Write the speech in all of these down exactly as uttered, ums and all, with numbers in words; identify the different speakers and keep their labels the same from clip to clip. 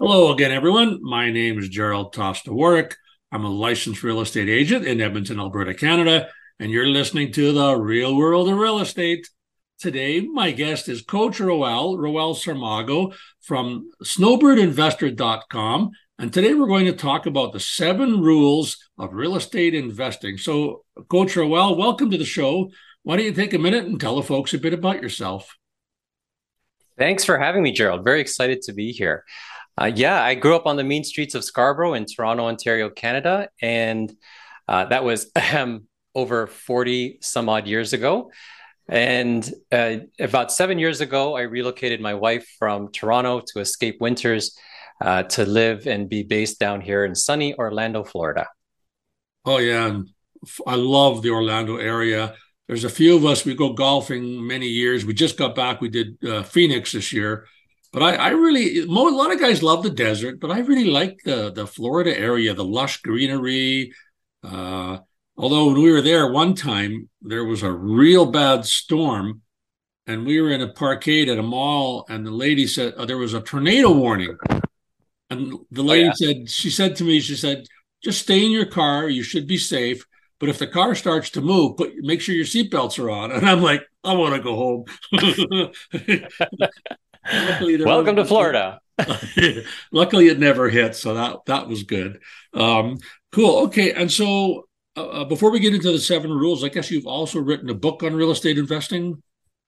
Speaker 1: Hello again, everyone. My name is Gerald Tosta Warwick. I'm a licensed real estate agent in Edmonton, Alberta, Canada, and you're listening to the Real World of Real Estate. Today, my guest is Coach Roel, Roel Sarmago from snowbird investor dot com. And today we're going to talk about the seven rules of real estate investing. So, Coach Roel, welcome to the show. Why don't you take a minute and tell the folks a bit about yourself?
Speaker 2: Thanks for having me, Gerald. Very excited to be here. Uh, yeah, I grew up on the mean streets of Scarborough in Toronto, Ontario, Canada, and uh, that was um, over forty some odd years ago. And uh, about seven years ago, I relocated my wife from Toronto to escape winters uh, to live and be based down here in sunny Orlando, Florida.
Speaker 1: Oh, yeah. And I love the Orlando area. There's a few of us, we go golfing many years. We just got back. We did uh, Phoenix this year. But I, I really, a lot of guys love the desert, but I really like the, the Florida area, the lush greenery. Uh, although when we were there one time, there was a real bad storm and we were in a parkade at a mall and the lady said, oh, there was a tornado warning. And the
Speaker 2: Oh,
Speaker 1: lady
Speaker 2: yeah.
Speaker 1: said, she said to me, she said, just stay in your car. You should be safe. But if the car starts to move, put make sure your seatbelts are on. And I'm like, I want to go home. Luckily, there was.
Speaker 2: Welcome to Florida.
Speaker 1: Luckily, it never hit, so that that was good. Um, cool. Okay, and so uh, uh, before we get into the seven rules, I guess you've also written a book on real estate investing.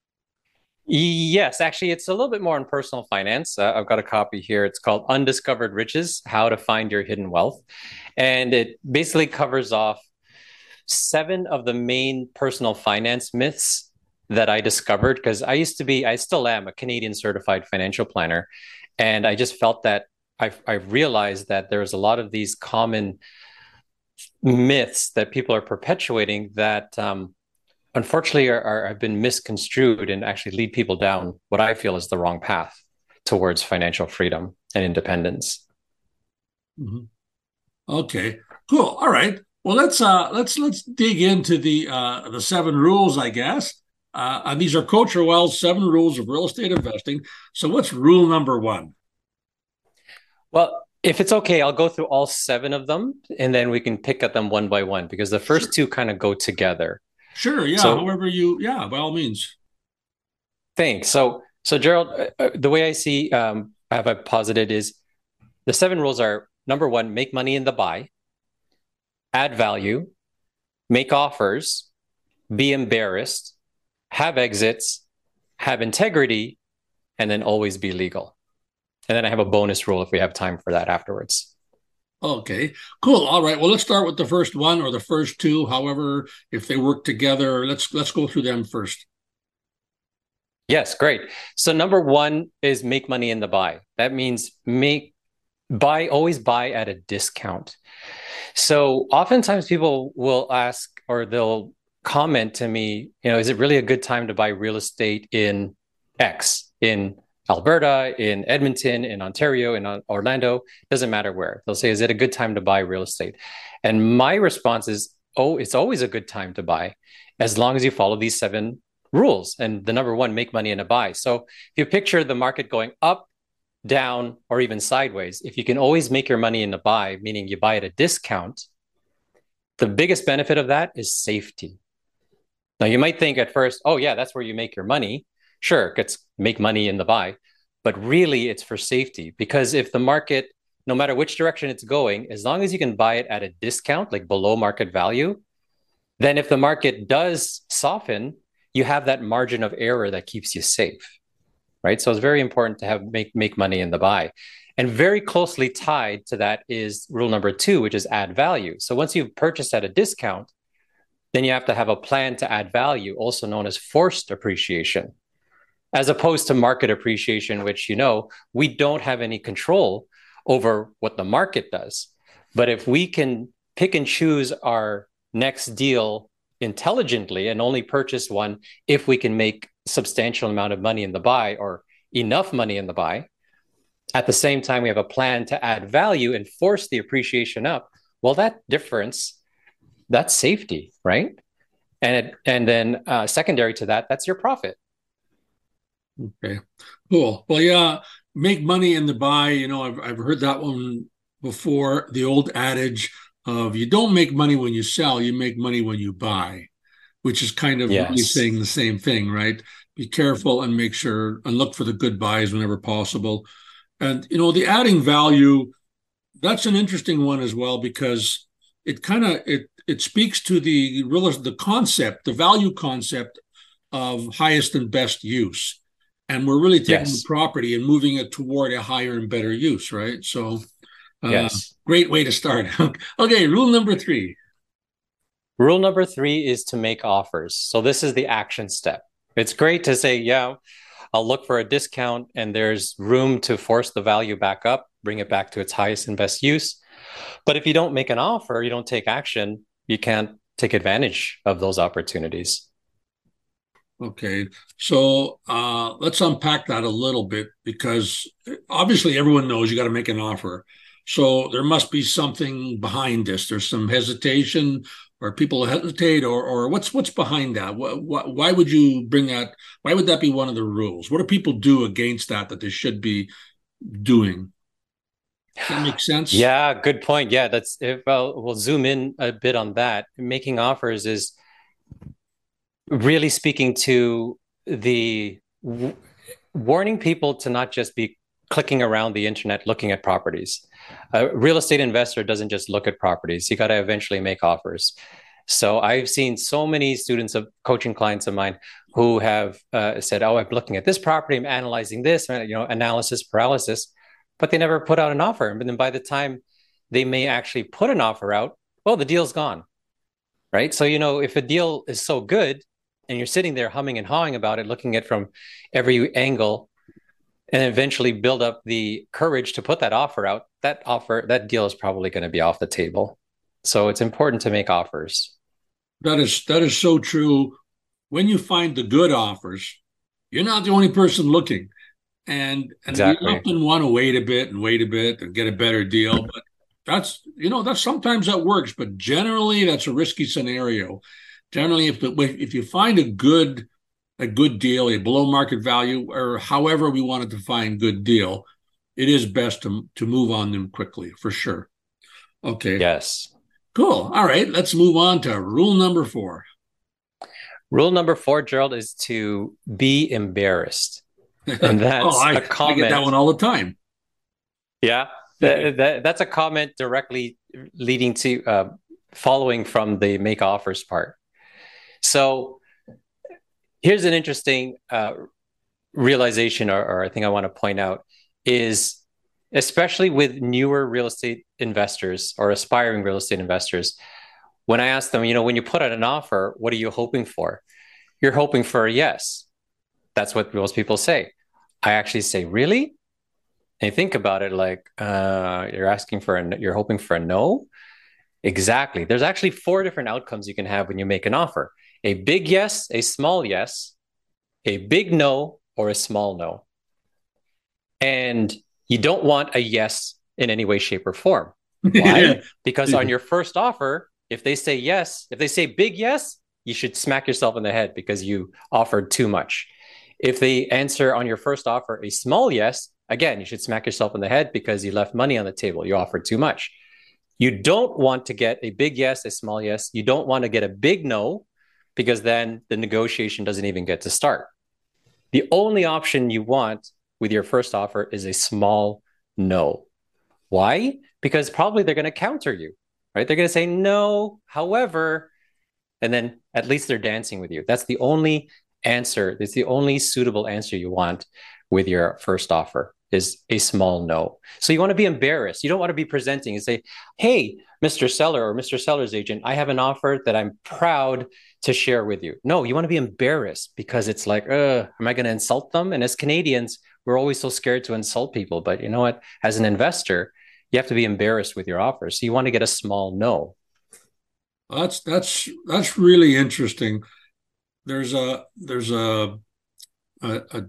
Speaker 2: Yes, actually, it's a little bit more on personal finance. Uh, I've got a copy here. It's called Undiscovered Riches: How to Find Your Hidden Wealth. And it basically covers off seven of the main personal finance myths that I discovered because I used to be, I still am a Canadian certified financial planner. And I just felt that I've, I've realized that there's a lot of these common myths that people are perpetuating that um, unfortunately are, are have been misconstrued and actually lead people down what I feel is the wrong path towards financial freedom and independence.
Speaker 1: Mhm. Okay, cool. All right. Well, let's uh let's let's dig into the uh the seven rules, I guess. Uh, and these are Coach Roel's seven rules of real estate investing. So, what's rule number one?
Speaker 2: Well, if it's okay, I'll go through all seven of them and then we can pick at them one by one because the first
Speaker 1: Sure.
Speaker 2: two kind of go together.
Speaker 1: Sure. Yeah.
Speaker 2: So
Speaker 1: However you, yeah, by all means.
Speaker 2: thanks. So so Gerald, uh, uh, the way I see um, have I posited is the seven rules are number one, make money in the buy, add value, make offers, be embarrassed, have exits, have integrity, and then always be legal. And then I have a bonus rule if we have time for that afterwards.
Speaker 1: Okay, cool. All right. Well, let's start with the first one or the first two. However, if they work together, let's let's go through them first.
Speaker 2: Yes, great. So number one is make money in the buy. That means make buy always buy at a discount. So oftentimes people will ask or they'll comment to me, you know, is it really a good time to buy real estate in X, in Alberta, in Edmonton, in Ontario, in Orlando? Doesn't matter where. They'll say, is it a good time to buy real estate? And my response is, oh, it's always a good time to buy as long as you follow these seven rules. And the number one, make money in a buy. So if you picture the market going up, down, or even sideways, if you can always make your money in a buy, meaning you buy at a discount, the biggest benefit of that is safety. Now, you might think at first, oh, yeah, that's where you make your money. Sure, it's make money in the buy, but really it's for safety because if the market, no matter which direction it's going, as long as you can buy it at a discount, like below market value, then if the market does soften, you have that margin of error that keeps you safe, right? So it's very important to have make make money in the buy. And very closely tied to that is rule number two, which is add value. So once you've purchased at a discount, then you have to have a plan to add value, also known as forced appreciation, as opposed to market appreciation, which, you know, we don't have any control over what the market does. But if we can pick and choose our next deal intelligently and only purchase one if we can make substantial amount of money in the buy or enough money in the buy, at the same time, we have a plan to add value and force the appreciation up. Well, that difference, that's safety, right? And it, and then uh, secondary to that, that's your profit.
Speaker 1: Okay, cool. Well, yeah. make money in the buy. You know, I've I've heard that one before. The old adage of you don't make money when you sell, you make money when you buy, which is kind of really
Speaker 2: Yes.
Speaker 1: saying the same thing, right? Be careful and make sure and look for the good buys whenever possible. And you know, the adding value, that's an interesting one as well because it kind of it it speaks to the real the concept, the value concept of highest and best use. And we're really taking the
Speaker 2: Yes.
Speaker 1: property and moving it toward a higher and better use, right? So, uh,
Speaker 2: Yes.
Speaker 1: great way to start. Okay, rule number three.
Speaker 2: Rule number three is to make offers. So this is the action step. It's great to say, yeah, I'll look for a discount and there's room to force the value back up, bring it back to its highest and best use. But if you don't make an offer, you don't take action, you can't take advantage of those opportunities.
Speaker 1: Okay, so uh, let's unpack that a little bit because obviously everyone knows you got to make an offer. So there must be something behind this. There's some hesitation, or people hesitate, or or what's what's behind that? What, what, why would you bring that? Why would that be one of the rules? What do people do against that that they should be doing? Does that make sense?
Speaker 2: Yeah, good point. Yeah, that's if I'll, we'll zoom in a bit on that. Making offers is really speaking to the w- warning people to not just be clicking around the internet looking at properties. A real estate investor doesn't just look at properties. You got to eventually make offers. So I've seen so many students of coaching clients of mine who have uh, said, "Oh, I'm looking at this property, I'm analyzing this, you know, analysis paralysis," but they never put out an offer. And then by the time they may actually put an offer out, well, the deal's gone, right? So you know, if a deal is so good and you're sitting there humming and hawing about it, looking at it from every angle, and eventually build up the courage to put that offer out, that offer, that deal is probably going to be off the table. So it's important to make offers.
Speaker 1: That is that is so true. When you find the good offers, you're not the only person looking. And and we
Speaker 2: Exactly.
Speaker 1: often want to wait a bit and wait a bit and get a better deal. But that's you know, that's sometimes that works, but generally that's a risky scenario. Generally, if the, if you find a good a good deal, a below market value, or however we want to define good deal, it is best to to move on them quickly for sure. Okay,
Speaker 2: Yes.
Speaker 1: cool. All right, let's move on to rule number four.
Speaker 2: Rule number four, Gerald, is to be embarrassed. And
Speaker 1: Oh,
Speaker 2: that's a
Speaker 1: I I get that
Speaker 2: comment.
Speaker 1: one all the time.
Speaker 2: Yeah. That, that, that's a comment directly leading to uh, following from the make offers part. So here's an interesting uh, realization, or, or I think I want to point out is especially with newer real estate investors or aspiring real estate investors, when I ask them, you know, when you put out an offer, what are you hoping for? You're hoping for a yes. That's what most people say. I actually say, really? And you think about it like, uh, you're asking for a, you're hoping for a no? Exactly. There's actually four different outcomes you can have when you make an offer: a big yes, a small yes, a big no, or a small no. And you don't want a yes in any way, shape, or form. Why?
Speaker 1: Yeah.
Speaker 2: Because on your first offer, if they say yes, if they say big yes, you should smack yourself in the head because you offered too much. If they answer on your first offer a small yes, again, you should smack yourself in the head because you left money on the table. You offered too much. You don't want to get a big yes, a small yes. You don't want to get a big no because then the negotiation doesn't even get to start. The only option you want with your first offer is a small no. Why? Because probably they're going to counter you, right? They're going to say no, however, and then at least they're dancing with you. That's the only answer. It's the only suitable answer you want with your first offer is a small no. So you want to be embarrassed. You don't want to be presenting and say, hey, Mister Seller or Mister Seller's agent, I have an offer that I'm proud to share with you. No, you want to be embarrassed because it's like, uh, am I going to insult them? And as Canadians, we're always so scared to insult people. But you know what? As an investor, you have to be embarrassed with your offer. So you want to get a small no.
Speaker 1: That's that's that's really interesting. There's a there's a a, a,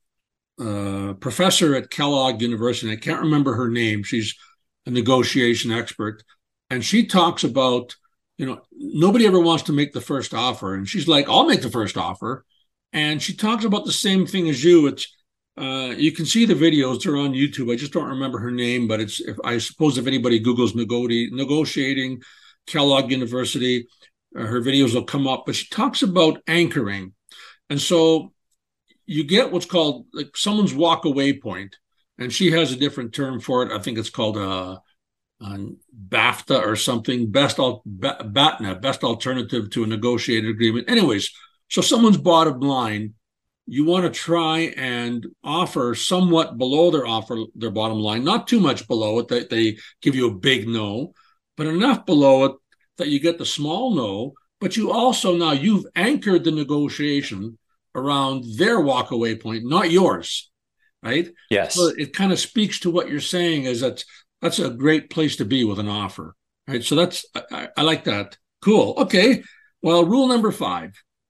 Speaker 1: a professor at Kellogg University. I can't remember her name. She's a negotiation expert, and she talks about you know nobody ever wants to make the first offer, and she's like, I'll make the first offer, and she talks about the same thing as you. It's Uh, you can see the videos; they're on YouTube. I just don't remember her name, but it's. If I suppose if anybody Google's negoti- negotiating Kellogg University, uh, her videos will come up. But she talks about anchoring, and so you get what's called like someone's walk away point, and she has a different term for it. I think it's called a, a BAFTA or something, best al- BATNA, best alternative to a negotiated agreement. Anyways, so someone's bottom line, you want to try and offer somewhat below their offer, their bottom line, not too much below it that they give you a big no, but enough below it that you get the small no. But you also now you've anchored the negotiation around their walkaway point, not yours, right? So
Speaker 2: Yes.
Speaker 1: it kind of speaks to what you're saying is that that's a great place to be with an offer, right? So that's I, I like that. Cool. Okay. Well, rule number five.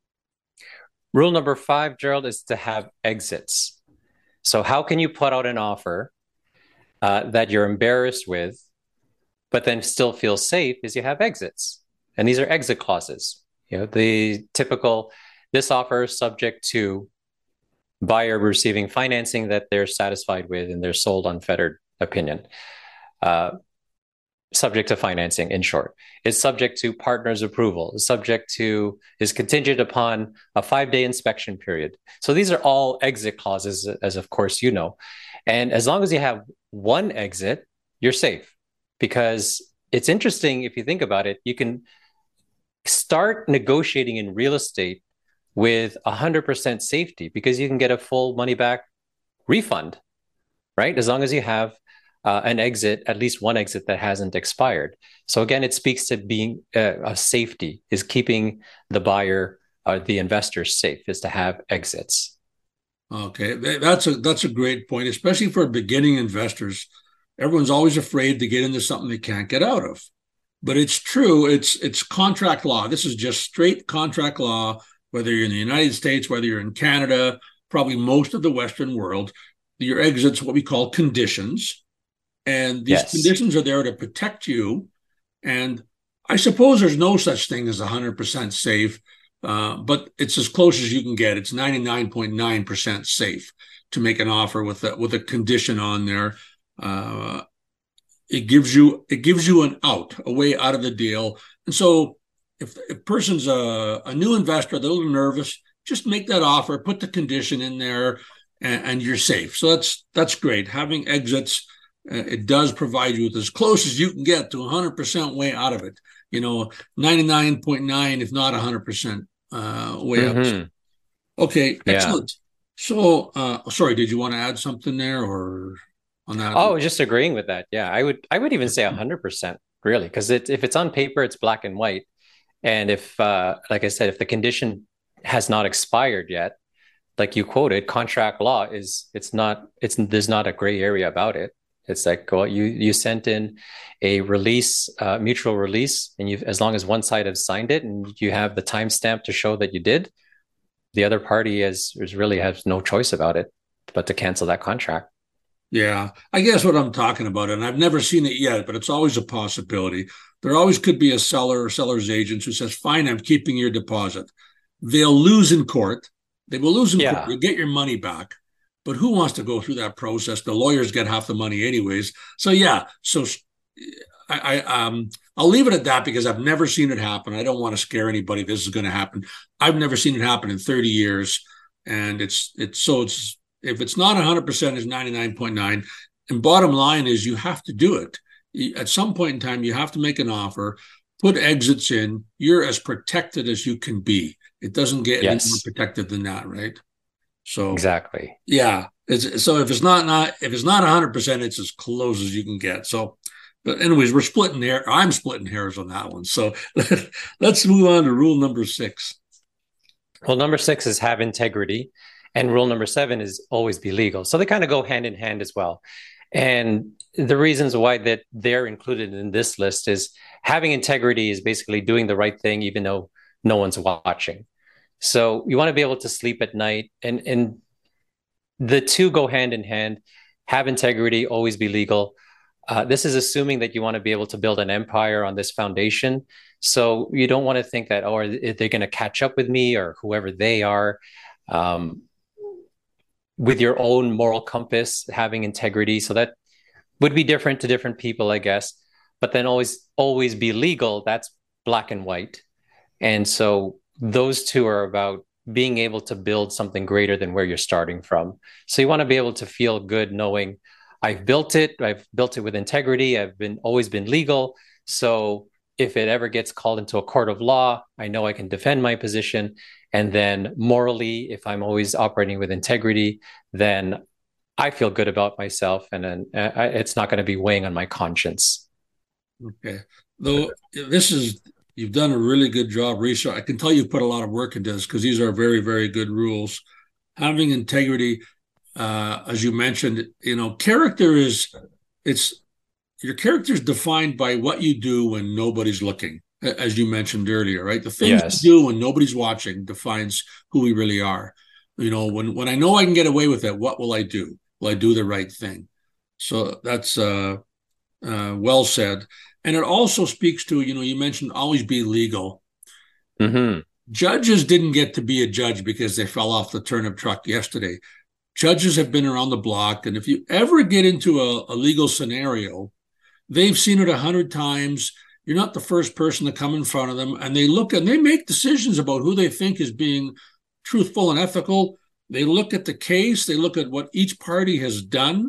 Speaker 2: Rule number five, Gerald, is to have exits. So how can you put out an offer uh, that you're embarrassed with, but then still feel safe? Is you have exits, and these are exit clauses. You know, the typical this offer is subject to buyer receiving financing that they're satisfied with and they're sold unfettered opinion. Uh, subject to financing, in short. Is subject to partner's approval, is subject to, is contingent upon a five-day inspection period. So these are all exit clauses, as of course you know. And as long as you have one exit, you're safe. Because it's interesting, if you think about it, you can start negotiating in real estate with one hundred percent safety because you can get a full money back refund, right? As long as you have uh, an exit, at least one exit that hasn't expired. So again, it speaks to being uh, a safety, is keeping the buyer or the investor safe, is to have exits.
Speaker 1: Okay, that's a that's a great point, especially for beginning investors. Everyone's always afraid to get into something they can't get out of. But it's true, it's it's contract law. This is just straight contract law, whether you're in the United States, whether you're in Canada, probably most of the Western world. Your exit's what we call conditions. And these
Speaker 2: Yes.
Speaker 1: conditions are there to protect you. And I suppose there's no such thing as one hundred percent safe, uh, but it's as close as you can get. It's ninety-nine point nine percent safe to make an offer with a, with a condition on there. Uh, it gives you it gives you an out, a way out of the deal. And so if a person's a, a new investor, they're a little nervous, just make that offer, put the condition in there, and, and you're safe. So that's that's great. Having exits, uh, it does provide you with as close as you can get to one hundred percent way out of it. You know, ninety-nine point nine, if not one hundred percent uh, way out.
Speaker 2: Mm-hmm.
Speaker 1: Okay,
Speaker 2: Yeah.
Speaker 1: excellent. So, uh, sorry, did you want to add something there or on that?
Speaker 2: Oh, just agreeing with that. Yeah, I would I would even say one hundred percent really, because it, if it's on paper, it's black and white. And if, uh, like I said, if the condition has not expired yet, like you quoted, contract law is it's not it's there's not a gray area about it. It's like, well, you you sent in a release, uh, mutual release, and you as long as one side has signed it and you have the timestamp to show that you did, the other party is, is really has no choice about it but to cancel that contract.
Speaker 1: Yeah, I guess what I'm talking about, and I've never seen it yet, but it's always a possibility. There always could be a seller or seller's agent who says, fine, I'm keeping your deposit. They'll lose in court. They will lose in court.
Speaker 2: Yeah.
Speaker 1: You'll get your money back. But who wants to go through that process? The lawyers get half the money anyways. So yeah, so I, I um I'll leave it at that because I've never seen it happen. I don't want to scare anybody. This is going to happen. I've never seen it happen in thirty years, and it's it's so it's if it's not one hundred percent, it's ninety-nine point nine. And bottom line is you have to do it. At some point in time, you have to make an offer, put exits in. You're as protected as you can be. It doesn't get any more
Speaker 2: Yes.
Speaker 1: protected than that, right? So
Speaker 2: Exactly.
Speaker 1: yeah, it's, so if it's not not if it's not one hundred percent, it's as close as you can get. So, but anyways, we're splitting hair. I'm splitting hairs on that one. So let's move on to rule number six.
Speaker 2: Well, number six is have integrity, and rule number seven is always be legal. So they kind of go hand in hand as well. And the reasons why that they're included in this list is having integrity is basically doing the right thing even though no one's watching. So you want to be able to sleep at night, and and the two go hand in hand. Have integrity, always be legal. Uh, this is assuming that you want to be able to build an empire on this foundation. So you don't want to think that, oh, are they going to catch up with me or whoever they are? Um, with your own moral compass, having integrity. So that would be different to different people, I guess. But then always, always be legal. That's black and white. And so those two are about being able to build something greater than where you're starting from. So you want to be able to feel good knowing I've built it, I've built it with integrity, I've been always been legal. So if it ever gets called into a court of law, I know I can defend my position. And then morally, if I'm always operating with integrity, then I feel good about myself, and then uh, it's not going to be weighing on my conscience.
Speaker 1: Okay. Though this is, you've done a really good job research. I can tell you've put a lot of work into this because these are very, very good rules. Having integrity, uh, as you mentioned, you know, character is, it's, your character is defined by what you do when nobody's looking, as you mentioned earlier, right? The things
Speaker 2: Yes.
Speaker 1: you do when nobody's watching defines who we really are. You know, when, when I know I can get away with it, what will I do? Will I do the right thing? So that's uh, uh, well said. And it also speaks to, you know, you mentioned always be legal.
Speaker 2: Mm-hmm.
Speaker 1: Judges didn't get to be a judge because they fell off the turnip truck yesterday. Judges have been around the block. And if you ever get into a, a legal scenario, they've seen it a hundred times. You're not the first person to come in front of them. And they look and they make decisions about who they think is being truthful and ethical. They look at the case. They look at what each party has done.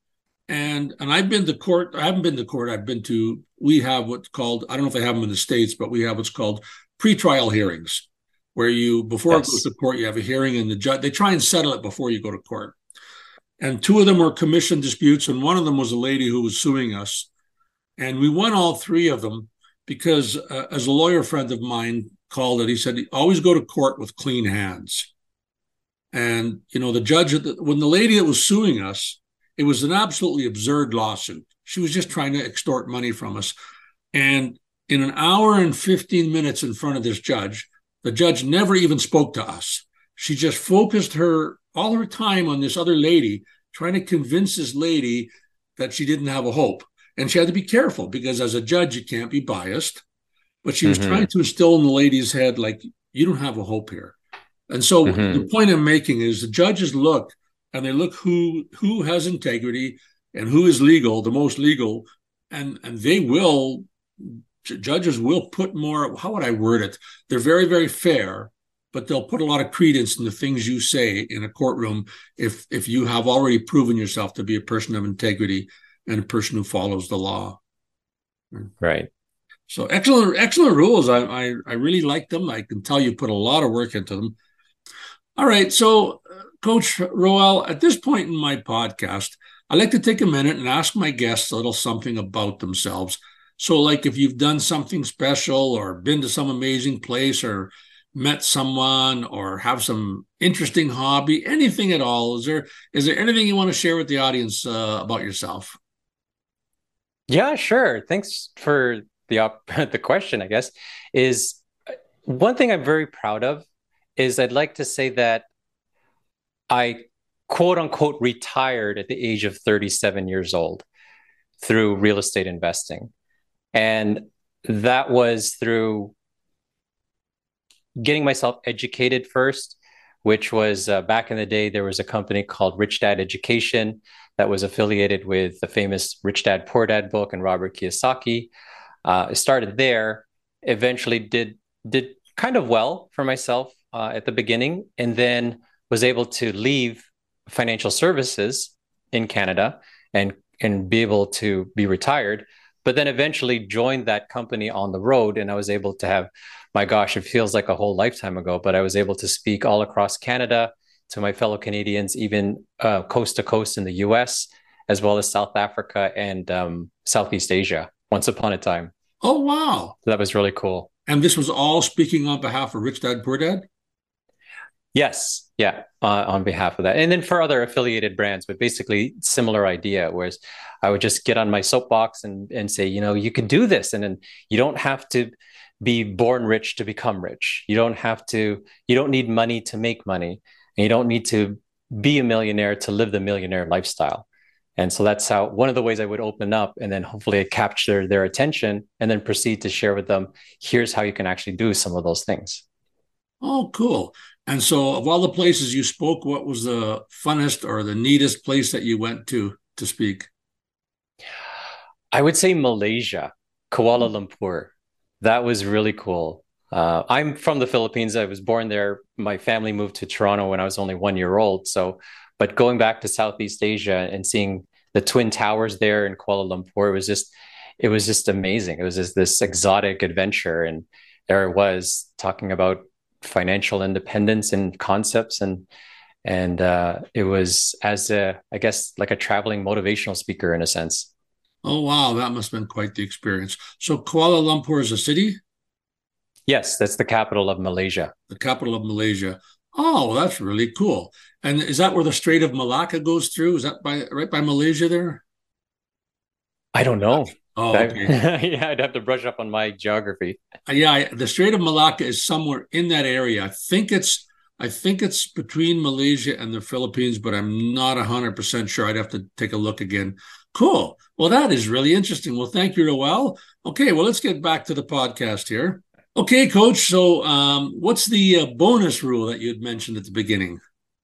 Speaker 1: And and I've been to court. I haven't been to court. I've been to, we have what's called, I don't know if they have them in the States, but we have what's called pretrial hearings, where you, before yes. it goes to court, you have a hearing and the judge, they try and settle it before you go to court. And two of them were commission disputes. And one of them was a lady who was suing us. And we won all three of them because, uh, as a lawyer friend of mine called it, he said, always go to court with clean hands. And, you know, the judge, when the lady that was suing us, it was an absolutely absurd lawsuit. She was just trying to extort money from us. And in an hour and fifteen minutes in front of this judge, the judge never even spoke to us. She just focused her, all her time on this other lady, trying to convince this lady that she didn't have a hope. And she had to be careful because as a judge, you can't be biased. But she was mm-hmm. trying to instill in the lady's head, like, you don't have a hope here. And so mm-hmm. the point I'm making is the judges look and they look who who has integrity and who is legal, the most legal, and, and they will, judges will put more, how would I word it? They're very, very fair, but they'll put a lot of credence in the things you say in a courtroom if if you have already proven yourself to be a person of integrity and a person who follows the law.
Speaker 2: Right.
Speaker 1: So excellent, excellent rules. I, I, I really like them. I can tell you put a lot of work into them. All right. So, uh, Coach Roel, at this point in my podcast, I like to take a minute and ask my guests a little something about themselves. So, like if you've done something special or been to some amazing place or met someone or have some interesting hobby, anything at all, is there is there anything you want to share with the audience uh, about yourself?
Speaker 2: Yeah, sure. Thanks for the op- the question, I guess. Is one thing I'm very proud of is I'd like to say that I quote unquote retired at the age of thirty-seven years old through real estate investing. And that was through getting myself educated first, which was uh, back in the day, there was a company called Rich Dad Education that was affiliated with the famous Rich Dad Poor Dad book and Robert Kiyosaki. Uh, I started there, eventually did did kind of well for myself uh, at the beginning, and then was able to leave financial services in Canada and, and be able to be retired, but then eventually joined that company on the road. And I was able to have, my gosh, it feels like a whole lifetime ago, but I was able to speak all across Canada to my fellow Canadians, even uh, coast to coast in the U S, as well as South Africa and um, Southeast Asia, once upon a time.
Speaker 1: Oh, wow.
Speaker 2: So that was really cool.
Speaker 1: And this was all speaking on behalf of Rich Dad Poor Dad?
Speaker 2: Yes. Yeah. Uh, on behalf of that. And then for other affiliated brands, but basically similar idea, whereas I would just get on my soapbox and, and say, you know, you can do this. And then you don't have to be born rich to become rich. You don't have to, you don't need money to make money. And you don't need to be a millionaire to live the millionaire lifestyle. And so that's how, one of the ways I would open up and then hopefully capture their attention and then proceed to share with them, here's how you can actually do some of those things.
Speaker 1: Oh, cool. And so, of all the places you spoke, what was the funnest or the neatest place that you went to to speak?
Speaker 2: I would say Malaysia, Kuala Lumpur. That was really cool. Uh, I'm from the Philippines. I was born there. My family moved to Toronto when I was only one year old. So, but going back to Southeast Asia and seeing the Twin Towers there in Kuala Lumpur, it was just, it was just amazing. It was just this exotic adventure, and there it was talking about financial independence and concepts, and and uh, it was as a, I guess, like a traveling motivational speaker in a sense.
Speaker 1: Oh, wow, that must have been quite the experience. So, Kuala Lumpur is a city,
Speaker 2: Yes, that's the capital of Malaysia.
Speaker 1: the capital of Malaysia. Oh, that's really cool. And is that where the Strait of Malacca goes through? Is that by right by Malaysia there?
Speaker 2: I don't know.
Speaker 1: Oh,
Speaker 2: I,
Speaker 1: okay.
Speaker 2: yeah, I'd have to brush up on my geography.
Speaker 1: Uh, yeah, I, the Strait of Malacca is somewhere in that area. I think it's I think it's between Malaysia and the Philippines, but I'm not one hundred percent sure. I'd have to take a look again. Cool. Well, that is really interesting. Well, thank you, Roel. Okay, well, let's get back to the podcast here. Okay, Coach. So, um, what's the uh, bonus rule that you had mentioned at the beginning?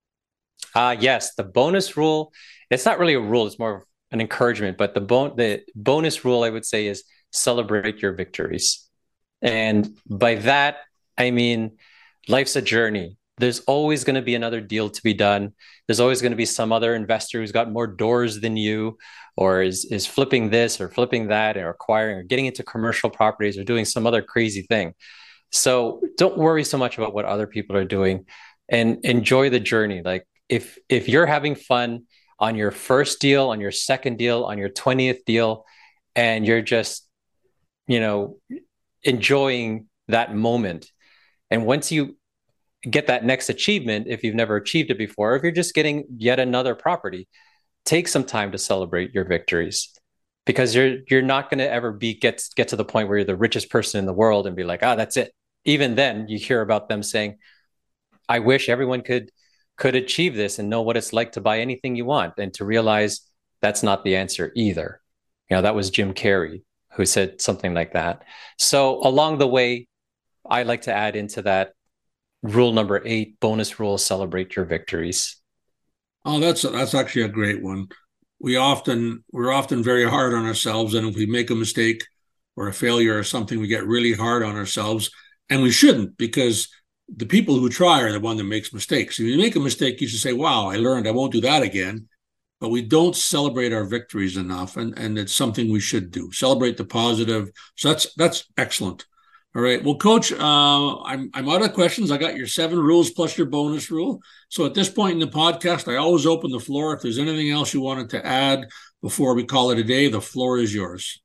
Speaker 2: Uh, yes, the bonus rule, it's not really a rule, it's more of an encouragement, but the bon the bonus rule I would say is celebrate your victories. And by that, I mean life's a journey. There's always going to be another deal to be done. There's always going to be some other investor who's got more doors than you, or is is flipping this or flipping that, or acquiring or getting into commercial properties or doing some other crazy thing. So don't worry so much about what other people are doing, and enjoy the journey. Like if if you're having fun on your first deal, on your second deal, on your twentieth deal, and you're just, you know, enjoying that moment. And once you get that next achievement, if you've never achieved it before, if you're just getting yet another property, take some time to celebrate your victories, because you're you're not going to ever be get get to the point where you're the richest person in the world and be like, ah, that's it. Even then, you hear about them saying, I wish everyone could could achieve this and know what it's like to buy anything you want, and to realize that's not the answer either. You know, that was Jim Carrey who said something like that. So along the way, I like to add into that rule number eight, bonus rule, celebrate your victories.
Speaker 1: Oh, that's that's actually a great one. We often we're often very hard on ourselves, and if we make a mistake or a failure or something, we get really hard on ourselves, and we shouldn't, because the people who try are the one that makes mistakes. If you make a mistake, you should say, "Wow, I learned. I won't do that again." But we don't celebrate our victories enough, and and it's something we should do. Celebrate the positive. So that's that's excellent. All right. Well, Coach, uh, I'm I'm out of questions. I got your seven rules plus your bonus rule. So at this point in the podcast, I always open the floor. If there's anything else you wanted to add before we call it a day, the floor is yours.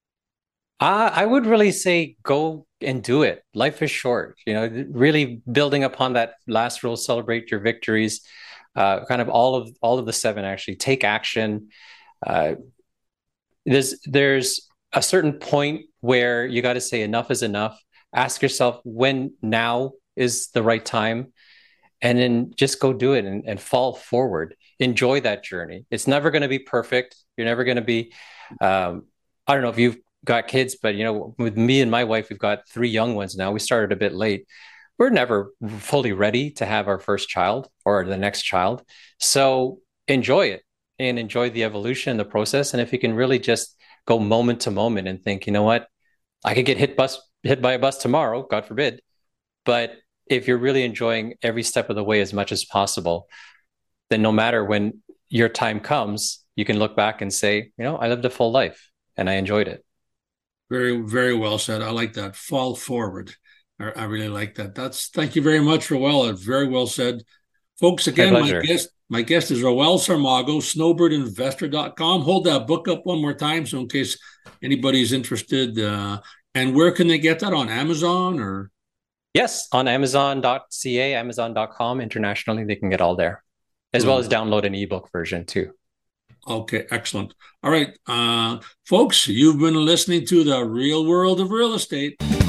Speaker 2: Uh, I would really say go and do it. Life is short. You know, really building upon that last rule, celebrate your victories. Uh, kind of all of all of the seven actually. Take action. Uh, there's there's a certain point where you got to say enough is enough. Ask yourself when now is the right time, and then just go do it, and, and fall forward. Enjoy that journey. It's never going to be perfect. You're never going to be. Um, I don't know if you've got kids, but you know, with me and my wife, we've got three young ones now. We started a bit late. We're never fully ready to have our first child or the next child. So enjoy it and enjoy the evolution, the process. And if you can really just go moment to moment and think, you know what, I could get hit bus hit by a bus tomorrow, God forbid. But if you're really enjoying every step of the way as much as possible, then no matter when your time comes, you can look back and say, you know, I lived a full life and I enjoyed it.
Speaker 1: Very, very well said. I like that. Fall forward. I, I really like that. That's thank you very much, Roel. Very well said. Folks,
Speaker 2: My
Speaker 1: again, my
Speaker 2: pleasure.
Speaker 1: guest, my guest is Roel Sarmago, snowbird investor dot com. Hold that book up one more time, so in case anybody's interested. Uh, and where can they get that? On Amazon or?
Speaker 2: Yes, on amazon dot c a, amazon dot com. Internationally, they can get all there, as well as
Speaker 1: Good.
Speaker 2: download an ebook version too.
Speaker 1: Okay, excellent. All right, uh, folks, you've been listening to The Real World of Real Estate.